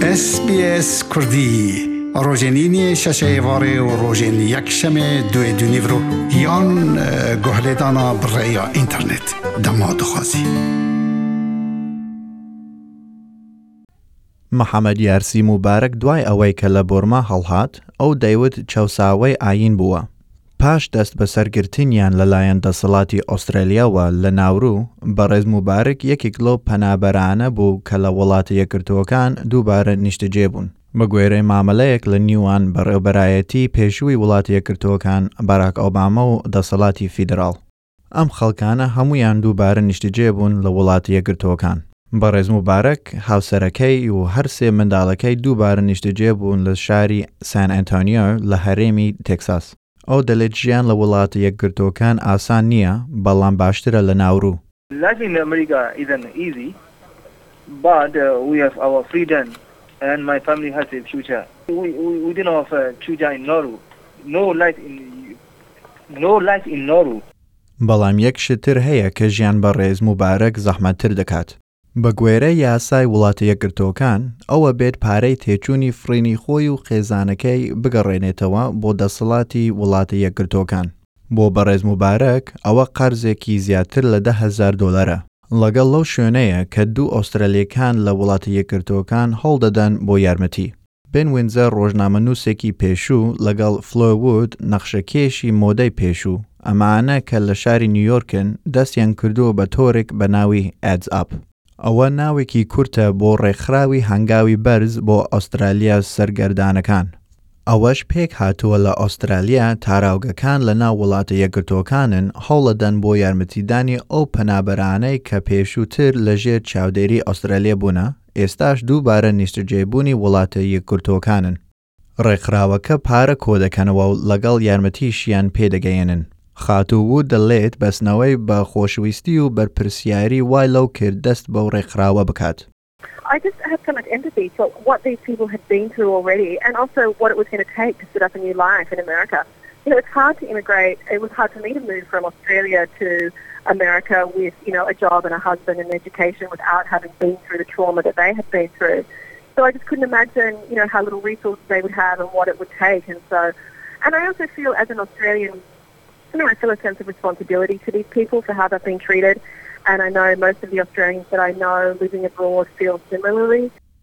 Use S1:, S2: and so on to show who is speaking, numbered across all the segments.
S1: SBS کردی روزنینی ششه واره و روزن یک شمه دوی دونیورو یان گهلیدانا برای اینترنت دماد خوازی
S2: محەممەد یارسی موبارەک دوای ئەوەی کە لە بۆرما هەڵهات ئەو دەیوت چەساوەی ئاین بووە. پاش دەست بە سەرگرتنیان لەلایەن دەسەڵاتی ئۆسترالیاوە لە ناوروو بەڕێز موبارەک یەکێک لەو پەنابەرانە بوو کە لە وڵاتە یەکگرتووەکان دووبارە نیشتەجێ بوون. بە گوێرەی مامەلەیەک لە نیوان بەڕێوەبەرایەتی پێشووی وڵاتی یەکگرتووەکان باراک ئۆبامە و دەسەڵاتی فیدراڵ. ئەم خەڵکانە هەمویان دووبارە نیشتەجێ بوون لە وڵاتی یەکگرتووەکان. بەڕێز موبارەک هاوسەرەکەی و هەر سێ منداڵەکەی دووبارە نیشتەجێ بوون لە شاری سان ئەنتۆنیۆ لە هەرێمی تێکساس. ئەو دەڵێت ژیان لە وڵاتە یەکگرتووەکان ئاسان نییە، بەڵام باشترە لە ناوروو.
S3: Life in America isn't easy, but we have our freedom and my family has a future. We didn't have a future in Nauru. No life in Nauru.
S2: بەڵام یەک شتر هەیە کە ژیان بەڕێز موبارەک زەحمەتتر دەکات. بە گوێرەی یاسای وڵاتە یەکگرتووەکان ئەوە بێت پارەی تێچوونی فرینی خۆی و خێزانەکەی بگەڕێنێتەوە بۆ دەسەڵاتی وڵاتە یەکگرتووەکان. بۆ بەڕێز موبارەک ئەوە قەرزێکی زیاتر لە $10,000 لەگەڵ لەو شوێنەیە کە دوو ئۆسترالیەکان لە وڵاتە یەکگرتووەکان هەڵدەدەن بۆ یارمەتی. بن وینزەر ڕۆژنامەنووسێکی پێشوو لەگەڵ فلۆوود نەخشەکێشی مۆدەی پێشوو ئەمانە کە لە شاری نیویۆرکن دەستیان کردووە بە تۆرێک بە ناوی ئەدز ئەپ. ئەوە ناوێکی کورتە بۆ ڕێکخراوی هەنگاوی بەرز بۆ ئۆسترالیا سەرگەردانەکان. ئەوەش پێک هاتووە لە ئۆسترالیا تاراوگەکان لە ناو وڵاتە یەکگرتووەکانن هەوڵەدەن بۆ یارمەتیدانی ئەو پەنابەرانەی کە پێشووتر لەژێر چاودێری ئۆسترالیا بوونە، ئێستاش دووبارە نیشتەجێبوونی وڵاتە یەکگرتووەکانن. ڕێکخراوەکە پارە کۆ دەکەنەوە و لەگەڵ یارمەتیشیان پێدەگەیەنن. خاتوو دەڵێت بەسنەوەی بە خۆشەویستی و بەرپرسیاری وای لەو کرد دەست بەو ڕێکخراوە بکات.
S4: I just had so much empathy for what these people had been through already and also what it was going to take to set up a new life in America. You know, it's hard to immigrate. It was hard for me to move from Australia to America with, you know, a job and a husband and education without having been through the trauma that they had been through. So I just couldn't imagine, you know, how little resources they would have and what it would take. And I also feel as an Australian, you know, I feel a sense of responsibility to these people for how they've been treated. And I know most of the Australians that I know living abroad feel similarly.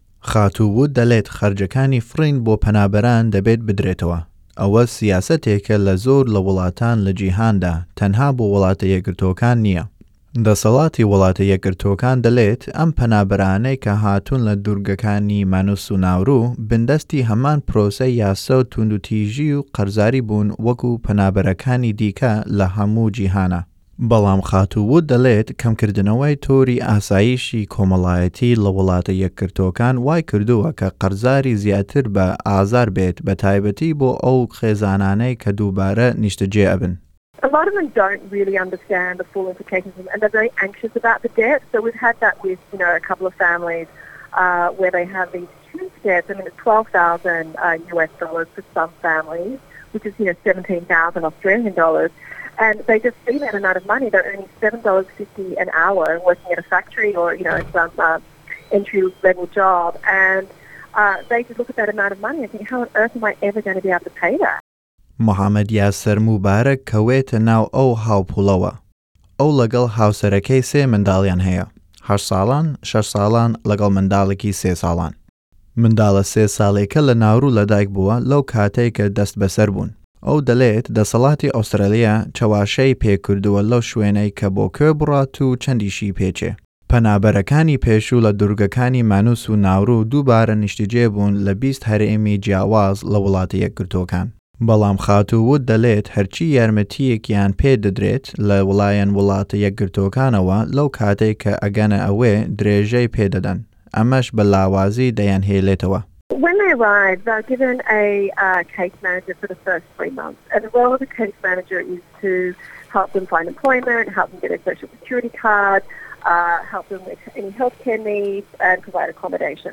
S2: خاتوو دەڵێت خەرجەکانی فرین بۆ پەنابەران دەبێت بدرێتەوە. ئەوە سیاسەتێکە لە زۆر لە وڵاتان لە جیهاندا تەنها بۆ وڵاتە یەکگرتووەکان نییە. دەسەڵاتی وڵاتە یەکگرتووەکان دەڵێت ئەم پەنابەرانەی کە هاتوون لە دوورگەکانی مانوس و ناوروو بندەستی هەمان پرۆسەی یاسە و توندوتیژی و قەرزاری بوون وەکو پەنابەرەکانی دیکە لە هەموو جیهانە. بەڵام خاتوو دەڵێت کەمکردنەوەی تۆری ئاسایشی کۆمەڵایەتی لە وڵاتە یەکگرتووەکان وای کردووە کە قەرزاری زیاتر بە ئازار بێت بە تایبەتی بۆ ئەو خێزانانەی کە دووبارە نیشتەجێ ئەبن.
S4: A lot of them don't really understand the full implications and they're very anxious about the debt. So we've had that with, you know, a couple of families where they have these huge debts. I mean, it's $12,000 US for some families, which is, you know, 17,000 Australian dollars. And they just see that amount of money. They're earning $7.50 an hour working at a factory or, you know, some entry-level job. And they just look at that amount of money and think, how on earth am I ever going to be able to pay that?
S2: محەممەد یاسەر موبارەک کەوێتە ناو ئەو هاوپوڵەوە. ئەو لەگەڵ هاوسەرەکەی 3 منداڵیان هەیە. 8 ساڵان، 6 ساڵان لەگەڵ منداڵێکی 3 ساڵان. منداڵە 3 ساڵێکە لە ناوروو لەدایک بووە لەو کاتێک کە دەست بەسەر بوون. ئەو دەڵێت دەسەڵاتی ئۆسترالیا چەواشەی پێکردووە لەو شوێنەی کە بۆ کوێ بڕات و چەندیشی پێچێ. پەنابەرەکانی پێشوو لە دوورگەکانی مانوس و ناوروو دووبارە نیشتەجێ بوون لە 20 هەرێمی جیاواز لە وڵاتە یەکگرتووەکان. بەڵام خاتوو دەڵێت هەرچی یارمەتیەکیان پێ دەدرێت لە وڵایەن وڵاتە یەکگرتووەکانەوە لەو کاتێک کە ئەگەنە ئەوێ درێژەی پێدەدەن. ئەمەش بە لاوازی دەیانهێڵێتەوە.
S4: When they arrive, they're given a case manager for the first 3 months. And the role of the case manager is to help them find employment, help them get a social security card, help them with any healthcare needs, and provide accommodation.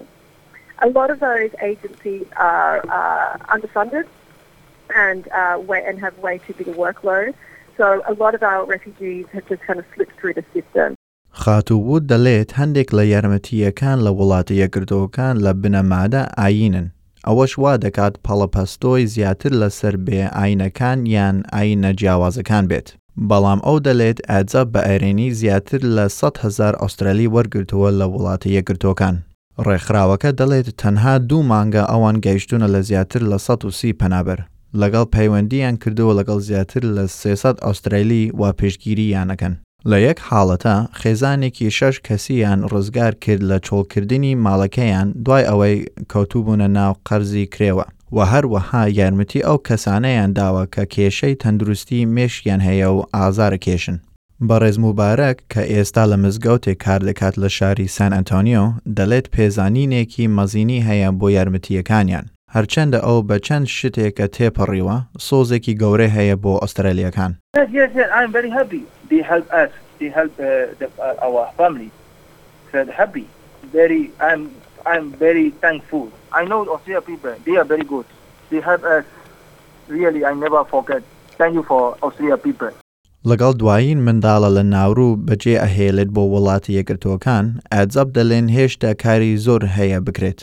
S4: A lot of those agencies are underfunded and have way too big a workload. So a lot of our refugees have just kind of slipped through the system.
S2: خاتوبوو دەڵێت هەندێک لە یارمەتیەکان لە وڵاتە یەکگرتووەکان لە بنەمادە ئاینن. ئەوەش وا دەکات پەڵەپەستۆی زیاتر لەسەر بێ ئاینەکان یان ئاینە جیاوازەکان بێت. بەڵام ئەو دەڵێت ئاجا بە ئەرێنی زیاتر لە 100,000 ئوسترالی وەرگرتووە لە وڵاتە یەکگرتووەکان. ڕێکخراوەکە دەڵێت تەنها 2 مانگە ئەوان گەیشتونە لە زیاتر لە 130 پەنابەر. لەگەڵ پەیوەندیان کردووە لەگەڵ زیاتر لە 300 ئوسترالی وا پێشگیرییانەکەن. لە یەک حاڵەتە خێزانێکی 6 کەسیان ڕزگار کرد لە چۆڵکردنی ماڵەکەیان دوای ئەوەی کەوتوبوونە ناو قەرزی کرێوە و هەروەها یارمەتی ئەو کەسانەیان داوە کە کێشەی تەندروستی مێشکیان هەیە و ئازارە کێشن. بەڕێز موبارەک کە ئێستا لە مزگەوتێک کار دەکات لە شاری سان ئەنتۆنیۆ دەڵێت پێزانینێکی مەزینی هەیە بۆ یارمەتیەکانیان. هەرچەندە ئەو بە چەند شتێکە تێپەڕیوە سۆزێکی گەورەی هەیە بۆ ئوسترالیەکان.
S3: Yes, I'm very happy. They help us. They help our family. Said happy. I'm very thankful. I know Australia people. They are very good. They help us. Really, I never forget. Thank you for Australia people.
S2: لەگەڵ دوایین منداڵە لە ناوڕوو بەجێ ئەهێڵێت بۆ وڵاتی یەکگرتووەکان ئەجەب دەڵێن هێشتا کاری زۆر هەیە بکرێت.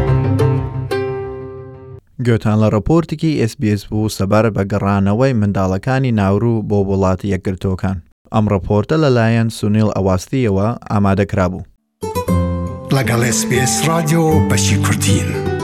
S2: گوتان لە ڕپۆرتێکی SBS بوو سەبار بە گەڕانەوەی منداڵەکانی ناوڕوو بۆ وڵاتی یەکگرتووەکان. ئەم ڕپۆرتە لەلایەن سونیل ئەواستیەوە ئامادەکرابوو.
S1: لەگەڵ SBS رادیۆ بەشی کوردین.